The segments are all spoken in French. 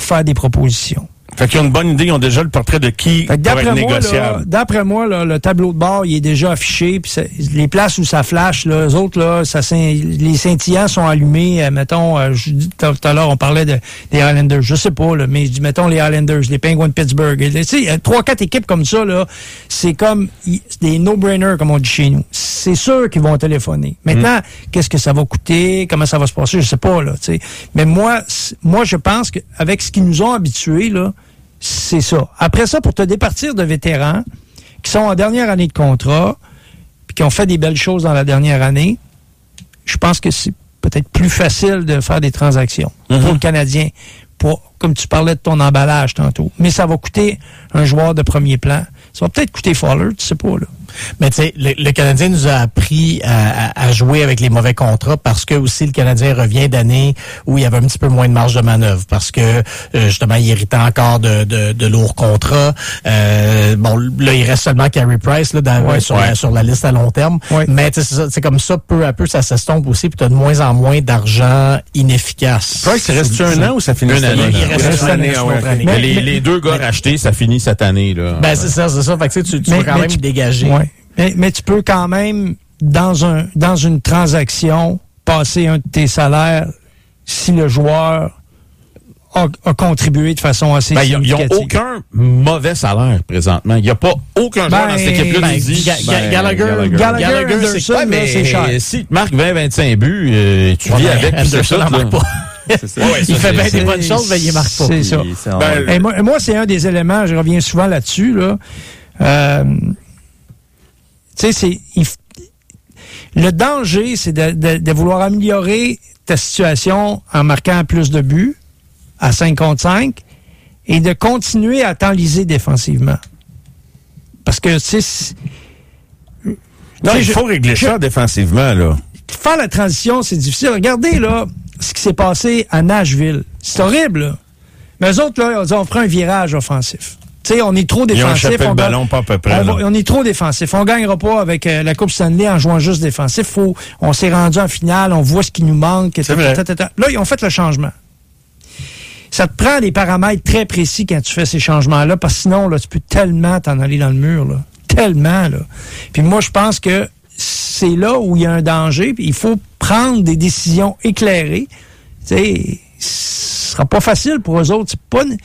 faire des propositions. Fait qu'ils ont une bonne idée, ils ont déjà le portrait de qui pourrait être négociable. D'après moi, là, le tableau de bord, il est déjà affiché. Puis les places où ça flash, là, eux autres, là, les scintillants sont allumés. Mettons, je dis tout à l'heure, on parlait des Islanders. Je sais pas, là, mais je dis, mettons, les Islanders, les Penguins de Pittsburgh. Tu sais, 3-4 équipes comme ça, là, c'est comme des no-brainers, comme on dit chez nous. C'est sûr qu'ils vont téléphoner. Maintenant, qu'est-ce que ça va coûter? Comment ça va se passer? Je sais pas, là, tu sais. Mais moi, je pense qu'avec ce qu'ils nous ont habitués, là, c'est ça. Après ça, pour te départir de vétérans qui sont en dernière année de contrat puis qui ont fait des belles choses dans la dernière année, je pense que c'est peut-être plus facile de faire des transactions pour le Canadien, comme tu parlais de ton emballage tantôt. Mais ça va coûter un joueur de premier plan. Ça va peut-être coûter Fowler, tu sais pas, là. Mais tu sais, le Canadien nous a appris à jouer avec les mauvais contrats parce que aussi le Canadien revient d'années où il y avait un petit peu moins de marge de manœuvre parce que justement il héritait encore de lourds contrats. Bon, là il reste seulement Carey Price là sur la liste à long terme. Ouais. Mais c'est comme ça, peu à peu ça s'estompe aussi, puis tu as de moins en moins d'argent inefficace. Price, il reste un an ou ça finit cette année? Il reste une année. Mais les deux gars rachetés, ça finit cette année là. Ben c'est ça. Fait que tu vas quand même dégager. Ouais. Mais tu peux quand même, dans une transaction, passer un de tes salaires si le joueur a contribué de façon assez significative. Ils n'ont aucun mauvais salaire présentement. Il n'y a pas aucun joueur dans cette équipe-là qui dit... Gallagher, Anderson, c'est cher. Si tu marques 20-25 buts, tu vis avec tout ça. Il fait bien des bonnes choses, mais il ne marque pas. C'est ça. Moi, c'est un des éléments, je reviens souvent là-dessus, là. Tu sais, le danger, c'est de vouloir améliorer ta situation en marquant plus de buts à 5 contre 5 et de continuer à t'enliser défensivement. Parce que, tu sais... Non, il faut régler ça défensivement, là. Faire la transition, c'est difficile. Regardez, là, ce qui s'est passé à Nashville. C'est horrible, là. Mais eux autres, là, on fera un virage offensif. Tu sais, on est trop défensif. Ils ont le ballon pas à peu près. On est trop défensif. On gagnera pas avec la Coupe Stanley en jouant juste défensif. On s'est rendu en finale, on voit ce qui nous manque. Là, ils ont fait le changement. Ça te prend des paramètres très précis quand tu fais ces changements-là, parce que sinon, là, tu peux tellement t'en aller dans le mur, là. Tellement, là. Puis moi, je pense que c'est là où il y a un danger, puis il faut prendre des décisions éclairées. Tu sais, ce sera pas facile pour eux autres.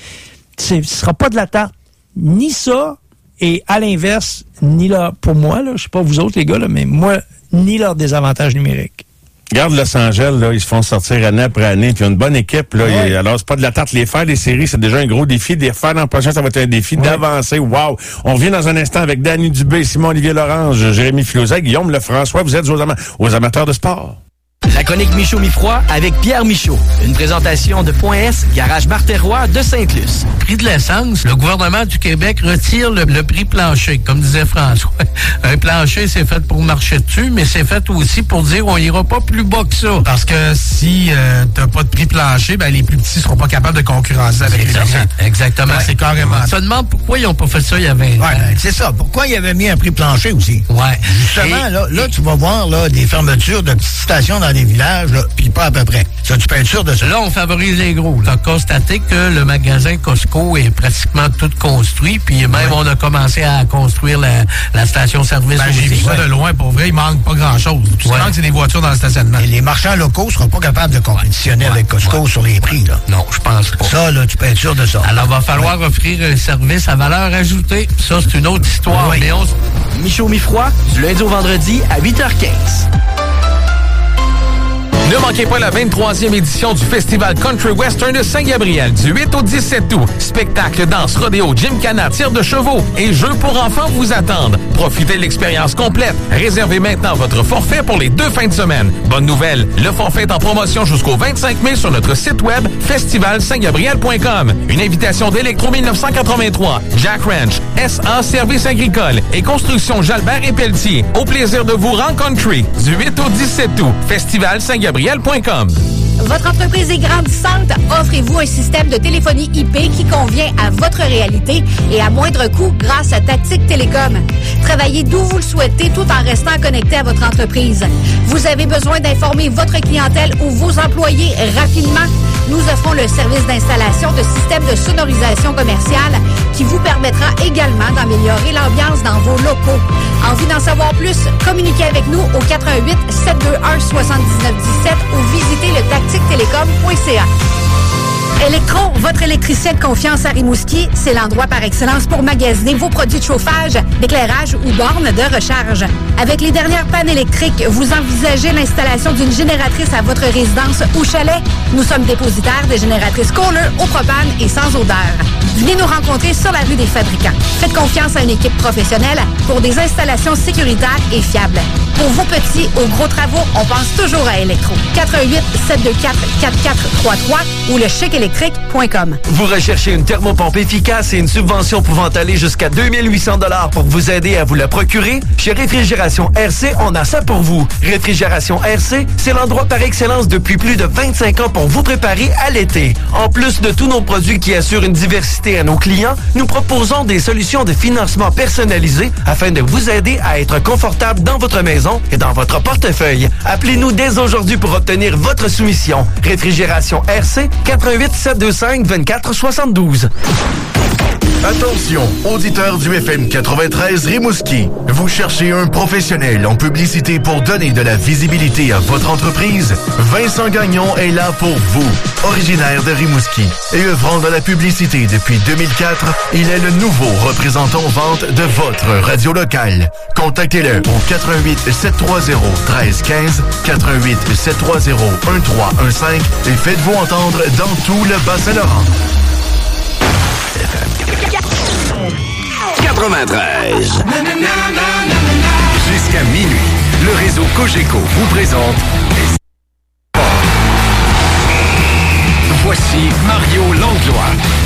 Ce sera pas de la tarte. Ni ça, et à l'inverse, ni là, pour moi, là, je sais pas vous autres les gars, là, mais moi, ni leur désavantage numérique. Regarde Los Angeles, là, ils se font sortir année après année, puis ils ont une bonne équipe, là. Ouais. Alors, c'est pas de la tarte. Les faire des séries, c'est déjà un gros défi. Les faire l'an prochain, ça va être un défi d'avancer. Wow! On revient dans un instant avec Danny Dubé, Simon-Olivier Lorange, Jérémy Filosa, Guillaume Lefrançois. Vous êtes aux amateurs de sport. La chronique Michaud Mi-Froid avec Pierre Michaud. Une présentation de Point S, Garage Martin-Roy de Sainte-Luce. Prix de l'essence, le gouvernement du Québec retire le prix plancher, comme disait François. Un plancher, c'est fait pour marcher dessus, mais c'est fait aussi pour dire on ira pas plus bas que ça. Parce que si t'as pas de prix plancher, ben les plus petits seront pas capables de concurrencer avec les autres. Exactement. C'est carrément ça. Je demande pourquoi ils ont pas fait ça il y a 20 ans. Ben, c'est ça. Pourquoi ils avaient mis un prix plancher aussi? Ouais. Justement, là, tu vas voir là, des fermetures de petites stations dans des villages, puis pas à peu près. Ça, tu peux être sûr de ça. Là, on favorise les gros. Tu as constaté que le magasin Costco est pratiquement tout construit, puis même on a commencé à construire la station-service. Ben, j'ai vu ça de loin, pour vrai, il manque pas grand-chose. Tout ce qui manque, c'est des voitures dans le stationnement. Et les marchands locaux seront pas capables de compétitionner avec Costco sur les prix, là. Non, je pense pas. Ça, là, tu peux être sûr de ça. Alors, va falloir offrir un service à valeur ajoutée. Ça, c'est une autre histoire. Oui. Mais Michaud Mi-Froid, du lundi au vendredi à 8h15. Ne manquez pas la 23e édition du Festival Country Western de Saint-Gabriel du 8 au 17 août. Spectacle, danse, rodéo, gymkhana, tir de chevaux et jeux pour enfants vous attendent. Profitez de l'expérience complète. Réservez maintenant votre forfait pour les 2 fins de semaine. Bonne nouvelle, le forfait est en promotion jusqu'au 25 mai sur notre site web festivalsaintgabriel.com. Une invitation d'Electro 1983, Jack Ranch, SA Services agricoles et Construction Jalbert et Pelletier. Au plaisir de vous rencontrer du 8 au 17 août. Festivalsaintgabriel.com. Votre entreprise est grandissante? Offrez-vous un système de téléphonie IP qui convient à votre réalité et à moindre coût grâce à Tactique Télécom. Travaillez d'où vous le souhaitez tout en restant connecté à votre entreprise. Vous avez besoin d'informer votre clientèle ou vos employés rapidement? Nous offrons le service d'installation de systèmes de sonorisation commerciale qui vous permettra également d'améliorer l'ambiance dans vos locaux. Envie d'en savoir plus? Communiquez avec nous au 88 721 7917 ou visitez le tactictelecom.ca. Electro, votre électricien de confiance à Rimouski, c'est l'endroit par excellence pour magasiner vos produits de chauffage, d'éclairage ou bornes de recharge. Avec les dernières pannes électriques, vous envisagez l'installation d'une génératrice à votre résidence ou chalet? Nous sommes dépositaires des génératrices Kohler au propane et sans odeur. Venez nous rencontrer sur la rue des Fabricants. Faites confiance à une équipe professionnelle pour des installations sécuritaires et fiables. Pour vos petits ou gros travaux, on pense toujours à Electro. 88 724 4433 ou le chicelectrique.com. Vous recherchez une thermopompe efficace et une subvention pouvant aller jusqu'à 2800 $ pour vous aider à vous la procurer? Chez Réfrigération RC, on a ça pour vous. Réfrigération RC, c'est l'endroit par excellence depuis plus de 25 ans pour vous préparer à l'été. En plus de tous nos produits qui assurent une diversité à nos clients, nous proposons des solutions de financement personnalisées afin de vous aider à être confortable dans votre maison et dans votre portefeuille. Appelez-nous dès aujourd'hui pour obtenir votre soumission. Réfrigération RC, 88 725 24 72. Attention, auditeurs du FM 93 Rimouski. Vous cherchez un professionnel en publicité pour donner de la visibilité à votre entreprise? Vincent Gagnon est là pour vous. Originaire de Rimouski et œuvrant dans la publicité depuis 2004, il est le nouveau représentant vente de votre radio locale. Contactez-le au 88 730 1315, 88 730 1315 et faites-vous entendre dans tout le Bas-Saint-Laurent. 93. Jusqu'à minuit, le réseau Cogeco vous présente les... Voici Mario Langlois.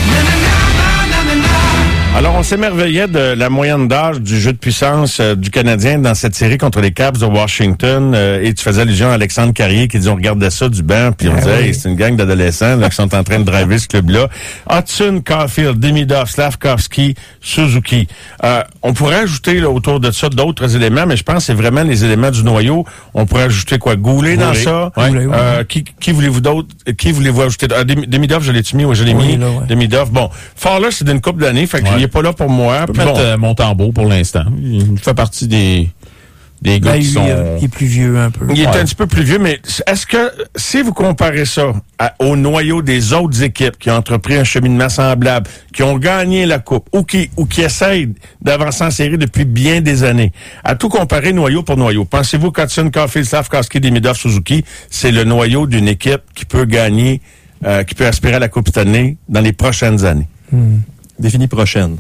Alors, on s'émerveillait de la moyenne d'âge du jeu de puissance du Canadien dans cette série contre les Caps de Washington. Et tu faisais allusion à Alexandre Carrier qui dit on regardait ça du banc, puis on disait hey, c'est une gang d'adolescents là, qui sont en train de driver ce club-là. Hudson, Caulfield, Demidov, Slavkovski, Suzuki. On pourrait ajouter là, autour de ça d'autres éléments, mais je pense que c'est vraiment les éléments du noyau. On pourrait ajouter quoi? Goulet dans ça? Ouais. Qui voulez-vous d'autre? Qui voulez-vous ajouter? Demidov, je l'ai-tu mis? Oui, je l'ai mis. Là, ouais. Demidov. Bon, Fowler, c'est d'une couple d'années, fait qu'il est pas là pour moi. Je peux mettre Montembeau pour l'instant. Il fait partie des gars qui sont... Il est plus vieux un peu. Il est un petit peu plus vieux, mais est-ce que, si vous comparez ça au noyau des autres équipes qui ont entrepris un cheminement semblable, qui ont gagné la Coupe, ou qui essayent d'avancer en série depuis bien des années, à tout comparer noyau pour noyau, pensez-vous qu'Hudson, Caulfield, Slavkovski, Demidov, Suzuki, c'est le noyau d'une équipe qui peut gagner, qui peut aspirer à la Coupe cette année dans les prochaines années? Définie prochaine.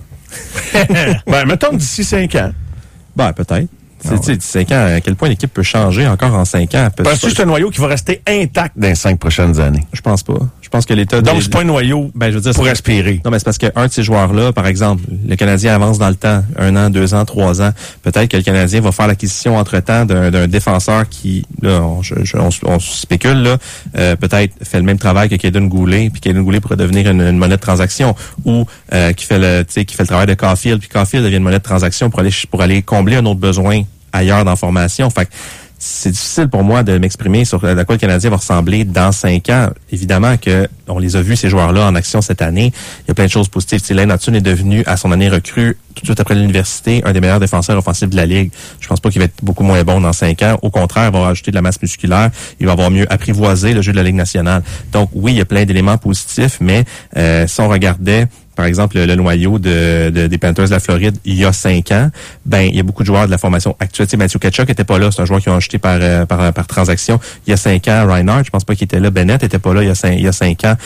Ben, mettons d'ici 5 ans. Ben, peut-être. C'est 5 ans, à quel point l'équipe peut changer encore en 5 ans? Penses-tu que c'est un noyau qui va rester intact dans les 5 prochaines années? Je pense pas. Je pense que l'état... Donc, c'est pas un noyau pour aspirer. Non, mais c'est parce qu'un de ces joueurs-là, par exemple, le Canadien avance dans le temps, 1 an, 2 ans, 3 ans. Peut-être que le Canadien va faire l'acquisition entre-temps d'un défenseur qui, là, on spécule, là, peut-être fait le même travail que Kaden Goulet, puis Kaden Goulet pourrait devenir une monnaie de transaction, ou qui fait le travail de Caulfield, puis Caulfield devient une monnaie de transaction pour aller combler un autre besoin ailleurs dans la formation. Fait que c'est difficile pour moi de m'exprimer sur à quoi le Canadien va ressembler dans 5 ans. Évidemment que on les a vus, ces joueurs-là, en action cette année. Il y a plein de choses positives. Lane Hudson est devenu, à son année recrue, tout de suite après l'université, un des meilleurs défenseurs offensifs de la Ligue. Je pense pas qu'il va être beaucoup moins bon dans 5 ans. Au contraire, il va rajouter de la masse musculaire. Il va avoir mieux apprivoisé le jeu de la Ligue nationale. Donc oui, il y a plein d'éléments positifs, mais si on regardait par exemple, le noyau des Panthers de la Floride, il y a 5 ans, ben, il y a beaucoup de joueurs de la formation actuelle. Matthew Tkachuk était pas là. C'est un joueur qui ont acheté par transaction. Il y a 5 ans, Reinhardt, je pense pas qu'il était là. Bennett était pas là il y a 5 ans.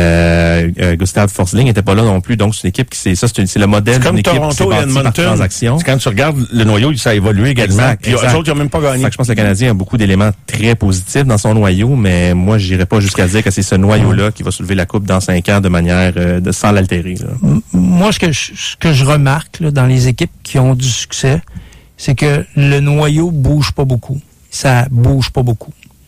Gustav Forsling était pas là non plus. Donc, c'est une équipe qui, c'est le modèle d'une équipe qui s'est bâtie par transaction. Quand tu regardes le noyau, ça a évolué également. Exact. Eux autres, ils ont même pas gagné. Je pense que le Canadien a beaucoup d'éléments très positifs dans son noyau, mais moi, j'irais pas jusqu'à dire que c'est ce noyau-là qui va soulever la Coupe dans 5 ans de manière, sans l'altérer, là. Moi, ce que je remarque là, dans les équipes qui ont du succès, c'est que le noyau bouge pas beaucoup. Ça bouge pas beaucoup.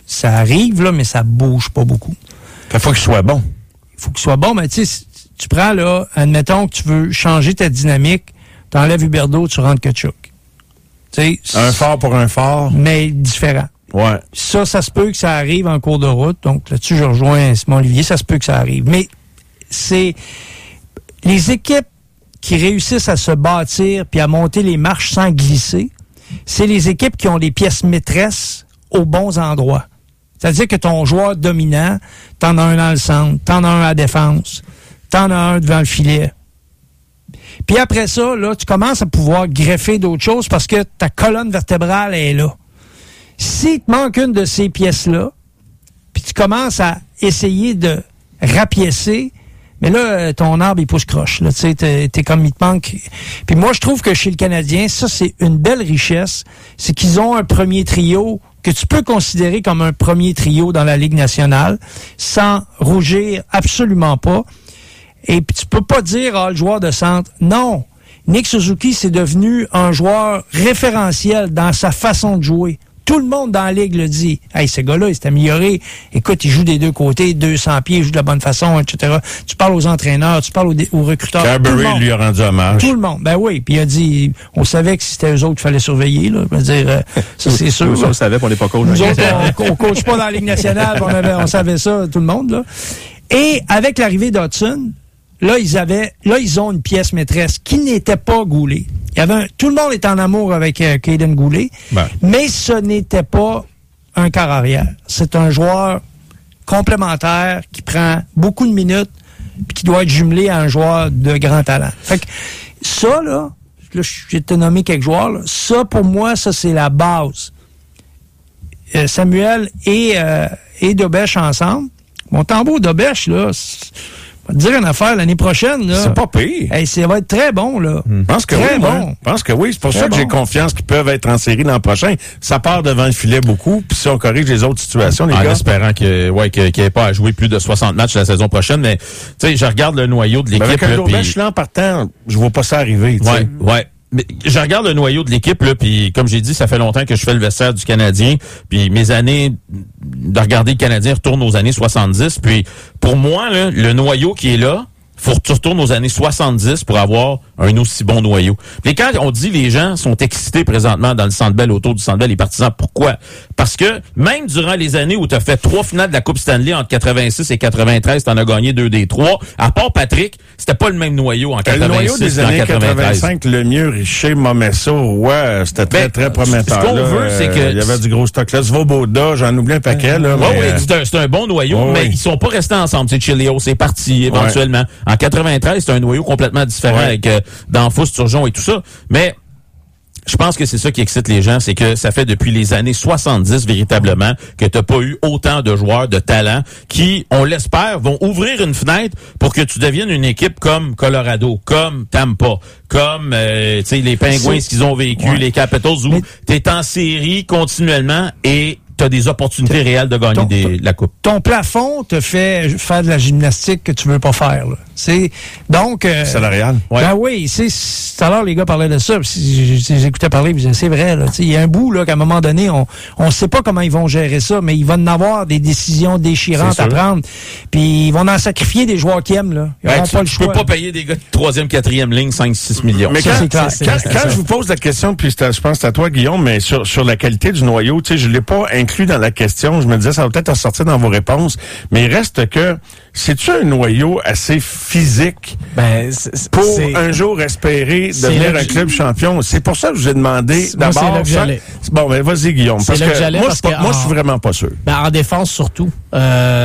ça arrive, là, mais ça bouge pas beaucoup. Il faut qu'il soit bon. Il faut qu'il soit bon, mais tu sais, tu prends, là, admettons que tu veux changer ta dynamique, t'enlèves Huberdeau, tu rentres Tkachuk. Tu sais. Un fort pour un fort. Mais différent. Ouais. Ça se peut que ça arrive en cours de route. Donc, là-dessus, je rejoins Simon Olivier, ça se peut que ça arrive. Mais c'est les équipes qui réussissent à se bâtir puis à monter les marches sans glisser, c'est les équipes qui ont les pièces maîtresses aux bons endroits. C'est-à-dire que ton joueur dominant, t'en as un dans le centre, t'en as un à la défense, t'en as un devant le filet. Puis après ça, là, tu commences à pouvoir greffer d'autres choses parce que ta colonne vertébrale est là. S'il te manque une de ces pièces-là, puis tu commences à essayer de rapiécer, mais là, ton arbre, il pousse croche. Là, tu sais, t'es comme il te manque. Puis moi, je trouve que chez le Canadien, ça, c'est une belle richesse. C'est qu'ils ont un premier trio que tu peux considérer comme un premier trio dans la Ligue nationale, sans rougir absolument pas. Et puis tu peux pas dire, le joueur de centre. Non. Nick Suzuki, c'est devenu un joueur référentiel dans sa façon de jouer. Tout le monde dans la Ligue le dit. Hey, ce gars-là, il s'est amélioré. Écoute, il joue des deux côtés, 200 pieds, il joue de la bonne façon, etc. Tu parles aux entraîneurs, tu parles aux recruteurs. Carberry lui a rendu hommage. Tout le monde. Ben oui. Puis il a dit, on savait que c'était eux autres qu'il fallait surveiller, là. Je veux dire, ça, c'est sûr. Nous, on le savait, on n'est pas coach. Nous autres, on coach pas dans la Ligue nationale, on savait ça, tout le monde, là. Et avec l'arrivée d'Hudson, là, ils ont une pièce maîtresse qui n'était pas Goulet. Tout le monde est en amour avec Caden Goulet, mais ce n'était pas un quart arrière. C'est un joueur complémentaire qui prend beaucoup de minutes puis qui doit être jumelé à un joueur de grand talent. Fait que ça, là j'ai te nommé quelques joueurs, là, ça, pour moi, ça, c'est la base. Samuel et Dobèche ensemble. Mon tambour Dobèche, là, je vais te dire une affaire, l'année prochaine, là. C'est pas pire. Ça va être très bon, là. Je pense que très oui, bon. Je pense que oui. C'est pour ça que j'ai confiance qu'ils peuvent être en série l'an prochain. Ça part devant le filet beaucoup, puis si on corrige les autres situations, les gars. En espérant qu'il n'ait pas à jouer plus de 60 matchs la saison prochaine, mais, tu sais, je regarde le noyau de l'équipe. Avec un Dobèche, là, en partant, je vois pas ça arriver, tu sais. Ouais. Mais je regarde le noyau de l'équipe, là, puis comme j'ai dit, ça fait longtemps que je fais le vestiaire du Canadien, puis mes années de regarder le Canadien retournent aux années 70, puis pour moi, là, le noyau qui est là, faut que tu retournes aux années 70 pour avoir un aussi bon noyau. Puis quand on dit les gens sont excités présentement dans le Centre Bell, autour du Centre Bell, les partisans, pourquoi? Parce que même durant les années où tu as fait 3 finales de la Coupe Stanley entre 86 et 93, tu en as gagné 2 des 3. À part Patrick, c'était pas le même noyau en 86 le noyau des années 85, le mieux, Richer, Momesso, Roy, c'était très, très prometteur. Ce qu'on veut, c'est que... il y avait du gros stock là. Svoboda, j'en oublie un paquet, là. C'est un bon noyau, mais ils sont pas restés ensemble. C'est Chilio, c'est parti éventuellement. En 93, c'est un noyau complètement différent avec Danfous, Turgeon et tout ça. Mais je pense que c'est ça qui excite les gens, c'est que ça fait depuis les années 70 véritablement que t'as pas eu autant de joueurs de talent qui, on l'espère, vont ouvrir une fenêtre pour que tu deviennes une équipe comme Colorado, comme Tampa, comme tu sais les Penguins qu'ils ont vécu, les Capitals où t'es en série continuellement et t'as des opportunités réelles de gagner la Coupe. Ton plafond te fait faire de la gymnastique que tu veux pas faire. Là. C'est donc salarial. Ben oui, tout à l'heure les gars parlaient de ça. J'écoutais parler, puis c'est vrai. Il y a un bout là qu'à un moment donné, on sait pas comment ils vont gérer ça, mais il va en avoir des décisions déchirantes à prendre. Puis ils vont en sacrifier des joueurs qui aiment là. Ils n'auront pas le choix. Tu peux pas payer des gars de 3e, 4e ligne 5-6 millions. Mais quand je vous pose la question, puis je pense que c'est à toi Guillaume, mais sur la qualité du noyau, tu sais, je l'ai pas inclus dans la question. Je me disais ça va peut-être ressortir dans vos réponses, mais il reste que c'est-tu un noyau assez physique pour un jour espérer devenir un club champion? C'est pour ça que je vous ai demandé d'abord. Bon, ben vas-y Guillaume, parce que moi je suis vraiment pas sûr. En défense surtout. Tu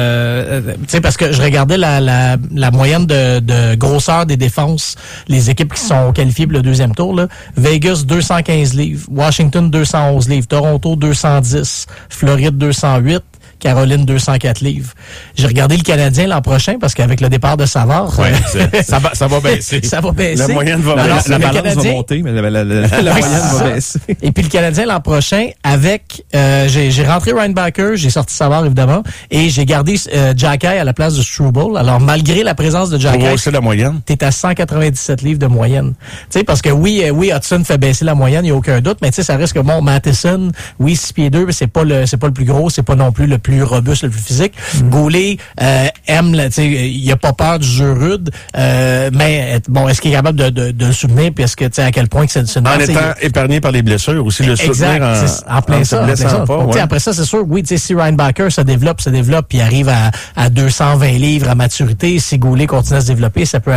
sais, parce que je regardais la moyenne de grosseur des défenses, les équipes qui sont qualifiées pour le deuxième tour, là. Vegas 215 livres, Washington 211 livres, Toronto 210, Floride 208, Caroline 204 livres. J'ai regardé le Canadien l'an prochain parce qu'avec le départ de Savard, ça va baisser. Ça va baisser. La moyenne va baisser. La balance Canadien, va monter, mais la moyenne va baisser. Et puis le Canadien l'an prochain, avec j'ai rentré Reinbacher, j'ai sorti Savard évidemment, et j'ai gardé Jacky à la place de Struble. Alors malgré la présence de Jacky, c'est la moyenne. T'es à 197 livres de moyenne. Tu sais, parce que oui, Hudson fait baisser la moyenne, il n'y a aucun doute, mais tu sais, ça reste que bon, Matheson, oui, 6 pieds 2, mais c'est pas le plus gros, c'est pas non plus le plus robuste, le plus physique. Goulet aime, tu sais, il a pas peur du jeu rude, mais bon, est-ce qu'il est capable de le soutenir, puis est-ce que tu sais à quel point que c'est en étant épargné par les blessures aussi, le soutenir en plein ça. Après ça, c'est sûr, oui, tu sais, si Reinbacher se développe, puis arrive à 220 livres à maturité, si Goulet continue à se développer, ça peut